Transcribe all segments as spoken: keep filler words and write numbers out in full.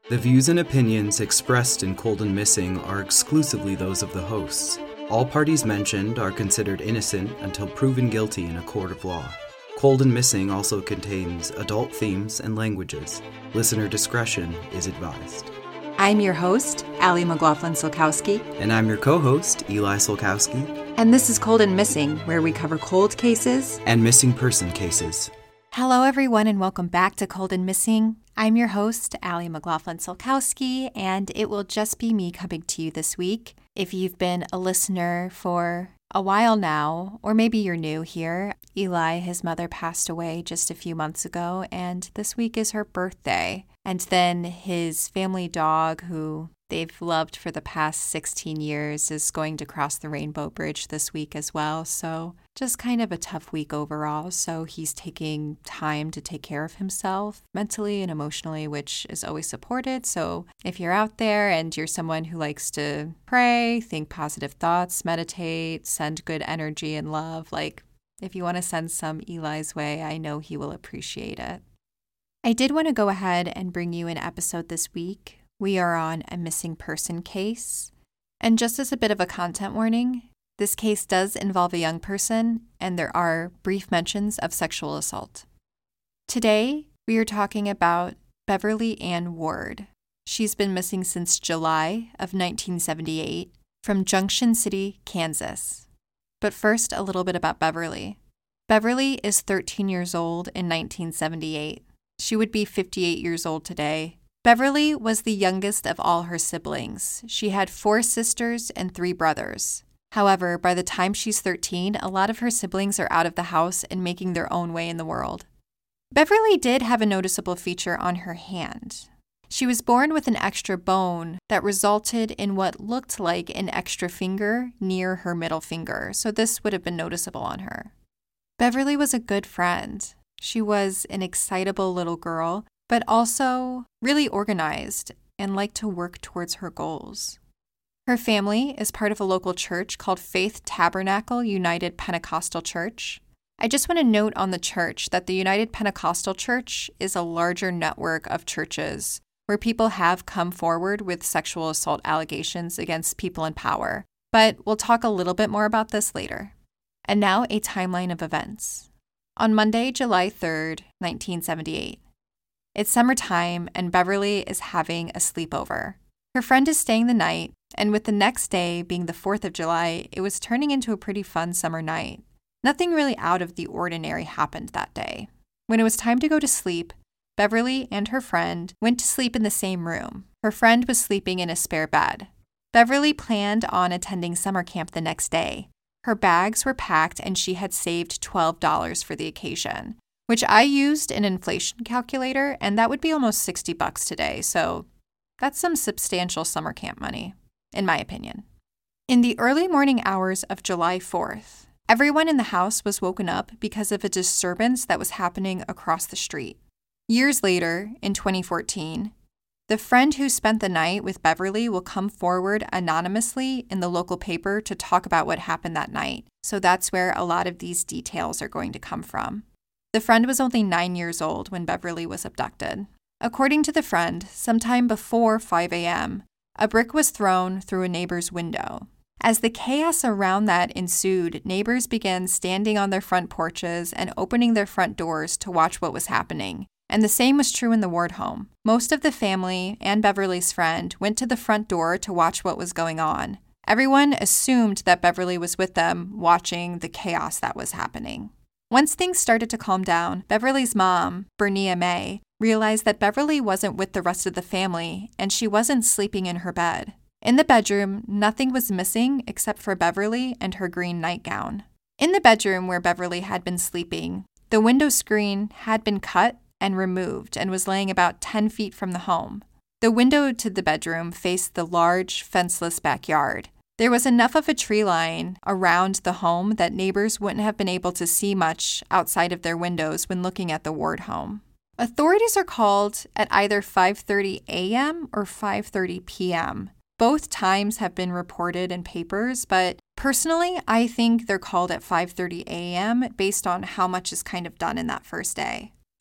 The views and opinions expressed in Cold and Missing are exclusively those of the hosts. All parties mentioned are considered innocent until proven guilty in a court of law. Cold and Missing also contains adult themes and languages. Listener discretion is advised. I'm your host, Allie McLaughlin-Solkowski. And I'm your co-host, Eli Solkowski. And this is Cold and Missing, where we cover cold cases and missing person cases. Hello, everyone, and welcome back to Cold and Missing. I'm your host, Allie McLaughlin-Solkowski, and it will just be me coming to you this week. If you've been a listener for a while now, or maybe you're new here, Eli, his mother, passed away just a few months ago, and this week is her birthday. And then his family dog, who they've loved for the past sixteen years, is going to cross the Rainbow Bridge this week as well. So just kind of a tough week overall. So he's taking time to take care of himself mentally and emotionally, which is always supported. So if you're out there and you're someone who likes to pray, think positive thoughts, meditate, send good energy and love, like if you want to send some Eli's way, I know he will appreciate it. I did want to go ahead and bring you an episode this week. We are on a missing person case. And just as a bit of a content warning, this case does involve a young person, and there are brief mentions of sexual assault. Today, we are talking about Beverly Ann Ward. She's been missing since July of nineteen seventy-eight from Junction City, Kansas. But first, a little bit about Beverly. Beverly is thirteen years old in nineteen seventy-eight. She would be fifty-eight years old today. Beverly was the youngest of all her siblings. She had four sisters and three brothers. However, by the time she's thirteen, a lot of her siblings are out of the house and making their own way in the world. Beverly did have a noticeable feature on her hand. She was born with an extra bone that resulted in what looked like an extra finger near her middle finger, so this would have been noticeable on her. Beverly was a good friend. She was an excitable little girl, but also really organized and liked to work towards her goals. Her family is part of a local church called Faith Tabernacle United Pentecostal Church. I just want to note on the church that the United Pentecostal Church is a larger network of churches where people have come forward with sexual assault allegations against people in power. But we'll talk a little bit more about this later. And now a timeline of events. On Monday, July third, nineteen seventy-eight. It's summertime and Beverly is having a sleepover. Her friend is staying the night, and with the next day being the fourth of July, it was turning into a pretty fun summer night. Nothing really out of the ordinary happened that day. When it was time to go to sleep, Beverly and her friend went to sleep in the same room. Her friend was sleeping in a spare bed. Beverly planned on attending summer camp the next day. Her bags were packed and she had saved twelve dollars for the occasion, which I used an inflation calculator, and that would be almost sixty bucks today. So that's some substantial summer camp money, in my opinion. In the early morning hours of July fourth, everyone in the house was woken up because of a disturbance that was happening across the street. Years later, in twenty fourteen, the friend who spent the night with Beverly will come forward anonymously in the local paper to talk about what happened that night. So that's where a lot of these details are going to come from. The friend was only nine years old when Beverly was abducted. According to the friend, sometime before five a.m., a brick was thrown through a neighbor's window. As the chaos around that ensued, neighbors began standing on their front porches and opening their front doors to watch what was happening. And the same was true in the Ward home. Most of the family and Beverly's friend went to the front door to watch what was going on. Everyone assumed that Beverly was with them watching the chaos that was happening. Once things started to calm down, Beverly's mom, Bernia May, realized that Beverly wasn't with the rest of the family and she wasn't sleeping in her bed. In the bedroom, nothing was missing except for Beverly and her green nightgown. In the bedroom where Beverly had been sleeping, the window screen had been cut and removed and was laying about ten feet from the home. The window to the bedroom faced the large, fenceless backyard. There was enough of a tree line around the home that neighbors wouldn't have been able to see much outside of their windows when looking at the Ward home. Authorities are called at either five thirty a.m. or five thirty p.m. Both times have been reported in papers, but personally, I think they're called at five thirty a.m. based on how much is kind of done in that first day.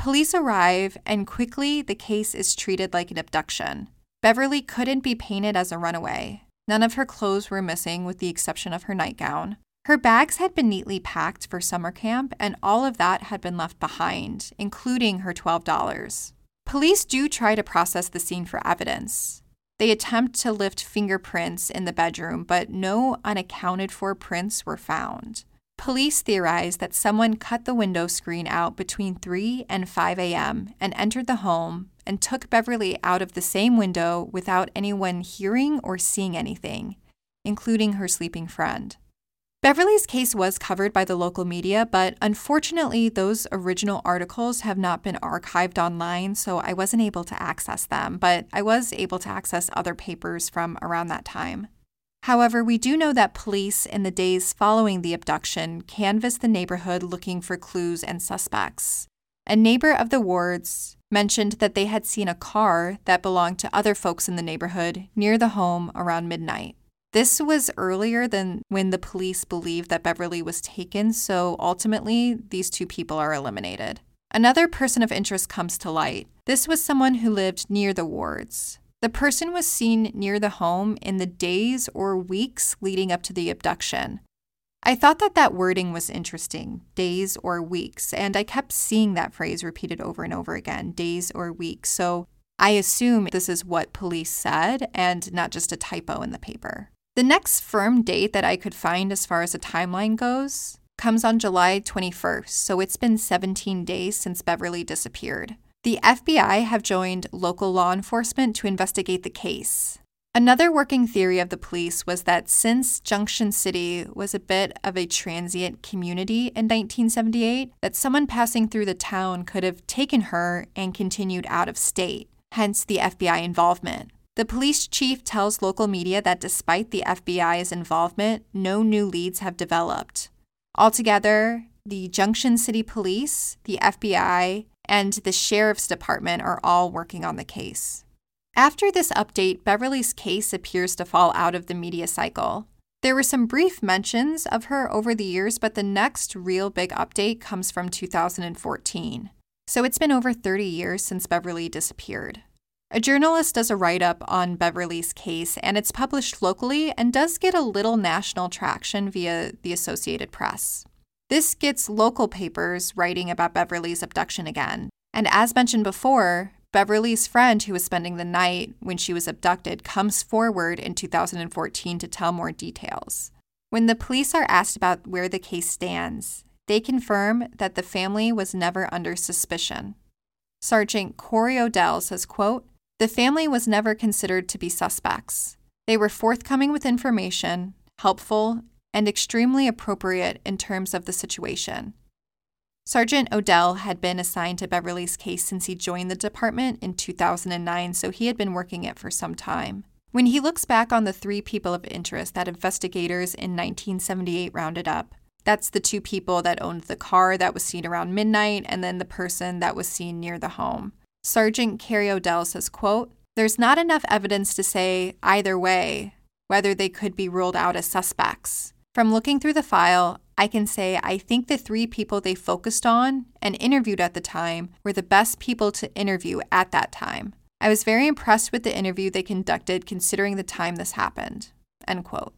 Police arrive, and quickly the case is treated like an abduction. Beverly couldn't be painted as a runaway. None of her clothes were missing with the exception of her nightgown. Her bags had been neatly packed for summer camp, and all of that had been left behind, including her twelve dollars. Police do try to process the scene for evidence. They attempt to lift fingerprints in the bedroom, but no unaccounted-for prints were found. Police theorize that someone cut the window screen out between three and five a.m. and entered the home and took Beverly out of the same window without anyone hearing or seeing anything, including her sleeping friend. Beverly's case was covered by the local media, but unfortunately, those original articles have not been archived online, so I wasn't able to access them, but I was able to access other papers from around that time. However, we do know that police in the days following the abduction canvassed the neighborhood looking for clues and suspects. A neighbor of the Wards mentioned that they had seen a car that belonged to other folks in the neighborhood near the home around midnight. This was earlier than when the police believed that Beverly was taken, so ultimately, these two people are eliminated. Another person of interest comes to light. This was someone who lived near the Wards. The person was seen near the home in the days or weeks leading up to the abduction. I thought that that wording was interesting, days or weeks, and I kept seeing that phrase repeated over and over again, days or weeks, so I assume this is what police said and not just a typo in the paper. The next firm date that I could find as far as a timeline goes comes on July twenty-first, so it's been seventeen days since Beverly disappeared. The F B I have joined local law enforcement to investigate the case. Another working theory of the police was that since Junction City was a bit of a transient community in nineteen seventy-eight, that someone passing through the town could have taken her and continued out of state, hence the F B I involvement. The police chief tells local media that despite the F B I's involvement, no new leads have developed. Altogether, the Junction City Police, the F B I, and the Sheriff's Department are all working on the case. After this update, Beverly's case appears to fall out of the media cycle. There were some brief mentions of her over the years, but the next real big update comes from two thousand fourteen. So it's been over thirty years since Beverly disappeared. A journalist does a write-up on Beverly's case, and it's published locally and does get a little national traction via the Associated Press. This gets local papers writing about Beverly's abduction again. And as mentioned before, Beverly's friend who was spending the night when she was abducted comes forward in two thousand fourteen to tell more details. When the police are asked about where the case stands, they confirm that the family was never under suspicion. Sergeant Corey Odell says, quote, "The family was never considered to be suspects. They were forthcoming with information, helpful, and extremely appropriate in terms of the situation." Sergeant Odell had been assigned to Beverly's case since he joined the department in two thousand nine, so he had been working it for some time. When he looks back on the three people of interest that investigators in nineteen seventy-eight rounded up, that's the two people that owned the car that was seen around midnight and then the person that was seen near the home. Sergeant Carey Odell says, quote, "There's not enough evidence to say either way whether they could be ruled out as suspects. From looking through the file, I can say I think the three people they focused on and interviewed at the time were the best people to interview at that time. I was very impressed with the interview they conducted considering the time this happened." End quote.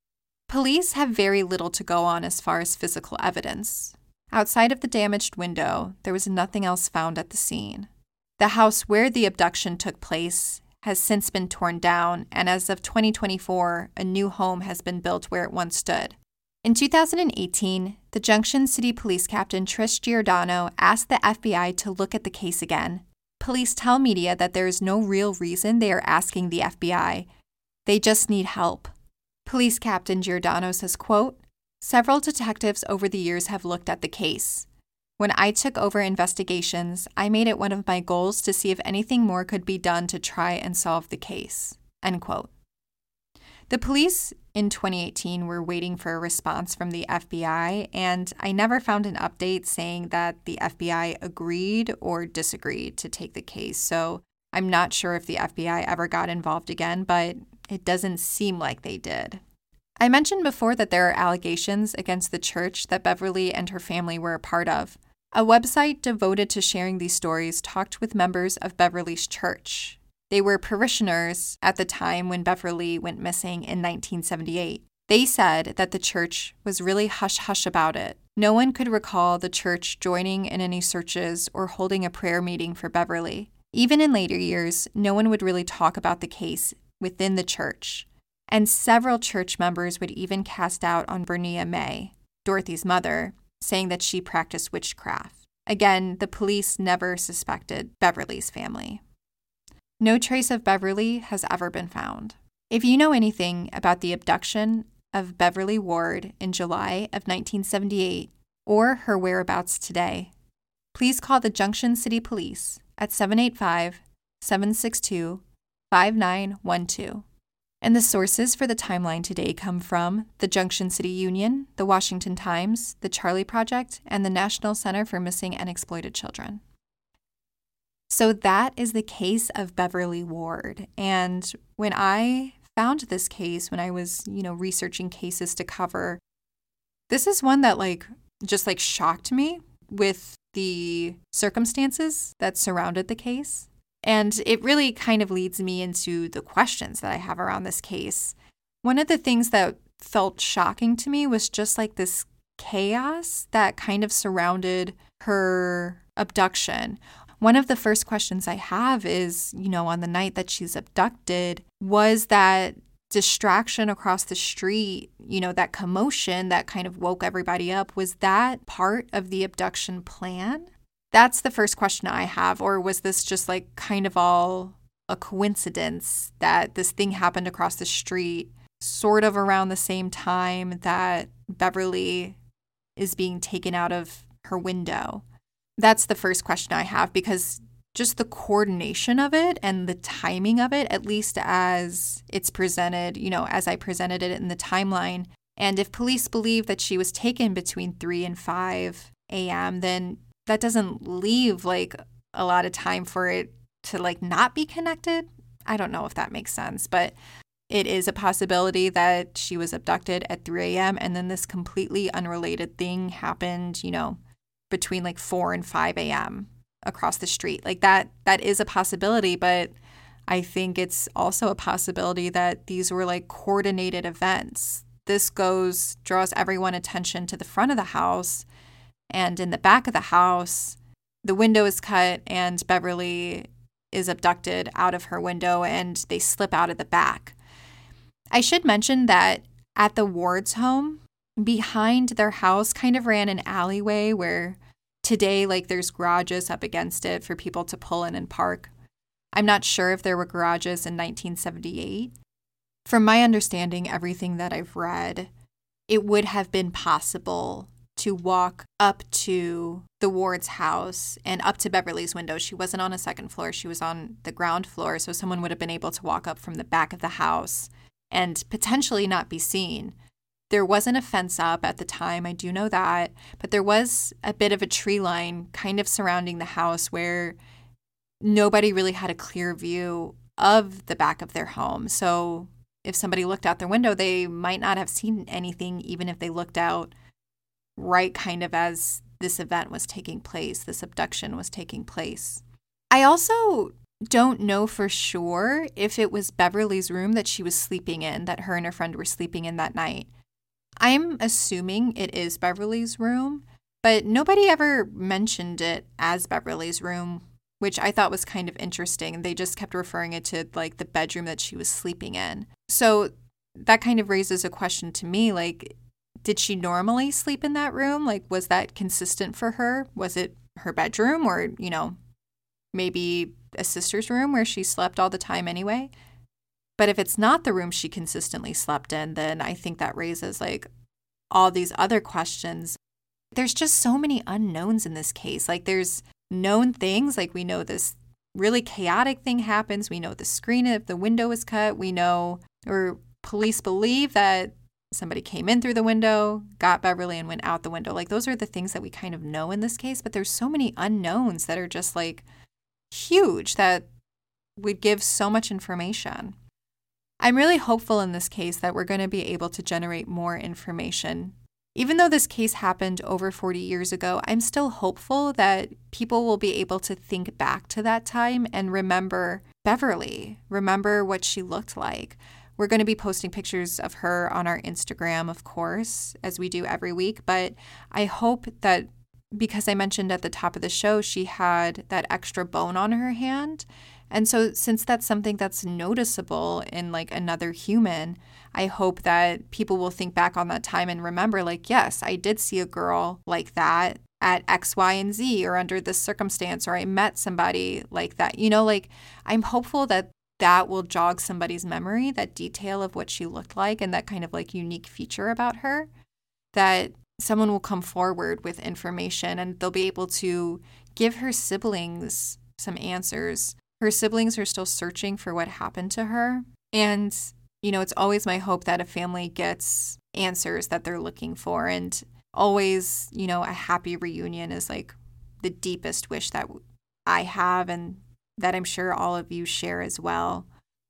Police have very little to go on as far as physical evidence. Outside of the damaged window, there was nothing else found at the scene. The house where the abduction took place has since been torn down, and as of twenty twenty-four, a new home has been built where it once stood. In two thousand eighteen, the Junction City Police Captain Trish Giordano asked the F B I to look at the case again. Police tell media that there is no real reason they are asking the F B I. They just need help. Police Captain Giordano says, quote, "Several detectives over the years have looked at the case. When I took over investigations, I made it one of my goals to see if anything more could be done to try and solve the case." End quote. The police in twenty eighteen were waiting for a response from the F B I, and I never found an update saying that the F B I agreed or disagreed to take the case, so I'm not sure if the F B I ever got involved again, but it doesn't seem like they did. I mentioned before that there are allegations against the church that Beverly and her family were a part of. A website devoted to sharing these stories talked with members of Beverly's church. They were parishioners at the time when Beverly went missing in nineteen seventy-eight. They said that the church was really hush-hush about it. No one could recall the church joining in any searches or holding a prayer meeting for Beverly. Even in later years, no one would really talk about the case within the church. And several church members would even cast doubt on Bernia May, Dorothy's mother, saying that she practiced witchcraft. Again, the police never suspected Beverly's family. No trace of Beverly has ever been found. If you know anything about the abduction of Beverly Ward in July of nineteen seventy-eight or her whereabouts today, please call the Junction City Police at seven eight five, seven six two, five nine one two. And the sources for the timeline today come from the Junction City Union, the Washington Times, the Charlie Project, and the National Center for Missing and Exploited Children. So that is the case of Beverly Ward. And when I found this case, when I was, you know, researching cases to cover, this is one that like just like shocked me with the circumstances that surrounded the case. And it really kind of leads me into the questions that I have around this case. One of the things that felt shocking to me was just like this chaos that kind of surrounded her abduction. One of the first questions I have is, you know, on the night that she's abducted, was that distraction across the street, you know, that commotion that kind of woke everybody up, was that part of the abduction plan? That's the first question I have. Or was this just like kind of all a coincidence that this thing happened across the street sort of around the same time that Beverly is being taken out of her window? That's the first question I have, because just the coordination of it and the timing of it, at least as it's presented, you know, as I presented it in the timeline. And if police believe that she was taken between three and five a.m., then that doesn't leave like a lot of time for it to like not be connected. I don't know if that makes sense, but it is a possibility that she was abducted at three a.m. and then this completely unrelated thing happened, you know, between like four and five a.m. across the street. Like that, that is a possibility, but I think it's also a possibility that these were like coordinated events. This goes, draws everyone attention to the front of the house. And in the back of the house, the window is cut and Beverly is abducted out of her window and they slip out of the back. I should mention that at the Ward's home, behind their house kind of ran an alleyway where today, like, there's garages up against it for people to pull in and park. I'm not sure if there were garages in nineteen seventy-eight. From my understanding, everything that I've read, it would have been possible to walk up to the Ward's house and up to Beverly's window. She wasn't on a second floor. She was on the ground floor. So someone would have been able to walk up from the back of the house and potentially not be seen. There wasn't a fence up at the time. I do know that. But there was a bit of a tree line kind of surrounding the house where nobody really had a clear view of the back of their home. So if somebody looked out their window, they might not have seen anything, even if they looked out right kind of as this event was taking place, this abduction was taking place. I also don't know for sure if it was Beverly's room that she was sleeping in, that her and her friend were sleeping in that night. I'm assuming it is Beverly's room, but nobody ever mentioned it as Beverly's room, which I thought was kind of interesting. They just kept referring it to like the bedroom that she was sleeping in. So that kind of raises a question to me, like, did she normally sleep in that room? Like, was that consistent for her? Was it her bedroom or, you know, maybe a sister's room where she slept all the time anyway? But if it's not the room she consistently slept in, then I think that raises like all these other questions. There's just so many unknowns in this case. Like, there's known things, like we know this really chaotic thing happens. We know the screen of the window is cut. We know, or police believe that somebody came in through the window, got Beverly, and went out the window. Like, those are the things that we kind of know in this case, but there's so many unknowns that are just like huge that would give so much information. I'm really hopeful in this case that we're going to be able to generate more information Even though this case happened over forty years ago, I'm still hopeful that people will be able to think back to that time and remember Beverly, remember what she looked like. We're going to be posting pictures of her on our Instagram, of course, as we do every week, but I hope that because I mentioned at the top of the show, she had that extra bone on her hand. And so since that's something that's noticeable in like another human, I hope that people will think back on that time and remember, like, yes, I did see a girl like that at X, Y, and Z or under this circumstance, or I met somebody like that. You know, like I'm hopeful that that will jog somebody's memory, that detail of what she looked like and that kind of like unique feature about her, that someone will come forward with information and they'll be able to give her siblings some answers. Her siblings are still searching for what happened to her. And, you know, it's always my hope that a family gets answers that they're looking for. And always, you know, a happy reunion is like the deepest wish that I have and that I'm sure all of you share as well.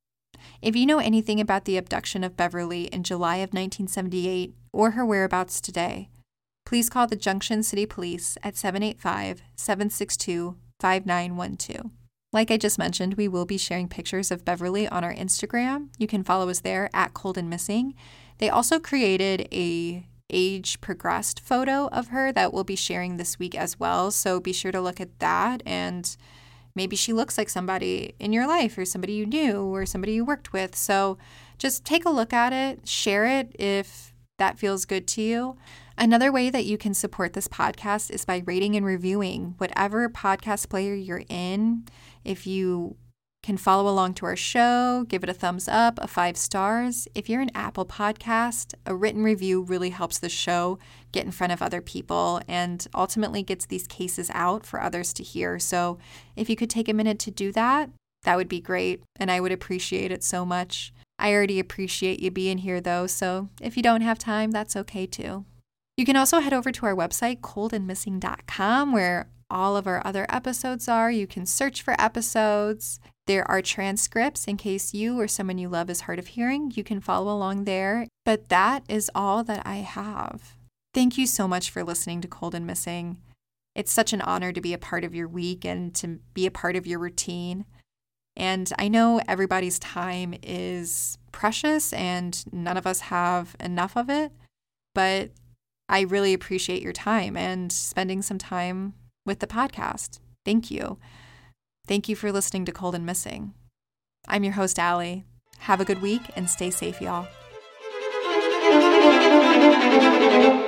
If you know anything about the abduction of Beverly in July of nineteen seventy-eight or her whereabouts today, please call the Junction City Police at seven eight five, seven six two, five nine one two. Like I just mentioned, we will be sharing pictures of Beverly on our Instagram. You can follow us there at Cold and Missing. They also created a age progressed photo of her that we'll be sharing this week as well. So be sure to look at that, and maybe she looks like somebody in your life or somebody you knew or somebody you worked with. So just take a look at it, share it if that feels good to you. Another way that you can support this podcast is by rating and reviewing whatever podcast player you're in. If you can follow along to our show, give it a thumbs up, a five stars. If you're an Apple Podcast, a written review really helps the show get in front of other people and ultimately gets these cases out for others to hear. So if you could take a minute to do that, that would be great, and I would appreciate it so much. I already appreciate you being here, though, so if you don't have time, that's okay, too. You can also head over to our website, cold and missing dot com, where all of our other episodes are. You can search for episodes. There are transcripts in case you or someone you love is hard of hearing. You can follow along there. But that is all that I have. Thank you so much for listening to Cold and Missing. It's such an honor to be a part of your week and to be a part of your routine. And I know everybody's time is precious and none of us have enough of it, but I really appreciate your time and spending some time with the podcast. Thank you. Thank you for listening to Cold and Missing. I'm your host, Allie. Have a good week and stay safe, y'all.